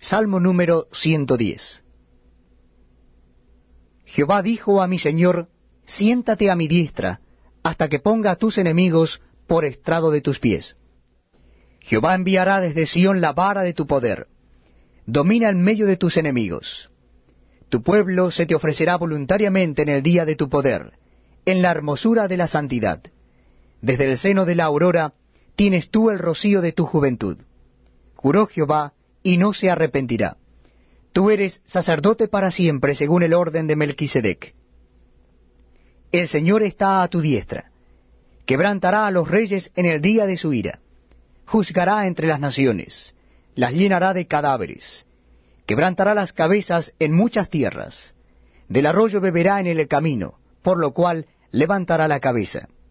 Salmo número 110. Jehová dijo a mi Señor, siéntate a mi diestra, hasta que ponga a tus enemigos por estrado de tus pies. Jehová enviará desde Sión la vara de tu poder. Domina en medio de tus enemigos. Tu pueblo se te ofrecerá voluntariamente en el día de tu poder, en la hermosura de la santidad. Desde el seno de la aurora tienes tú el rocío de tu juventud. Juró Jehová, y no se arrepentirá. Tú eres sacerdote para siempre, según el orden de Melquisedec. El Señor está a tu diestra. Quebrantará a los reyes en el día de su ira. Juzgará entre las naciones. Las llenará de cadáveres. Quebrantará las cabezas en muchas tierras. Del arroyo beberá en el camino, por lo cual levantará la cabeza.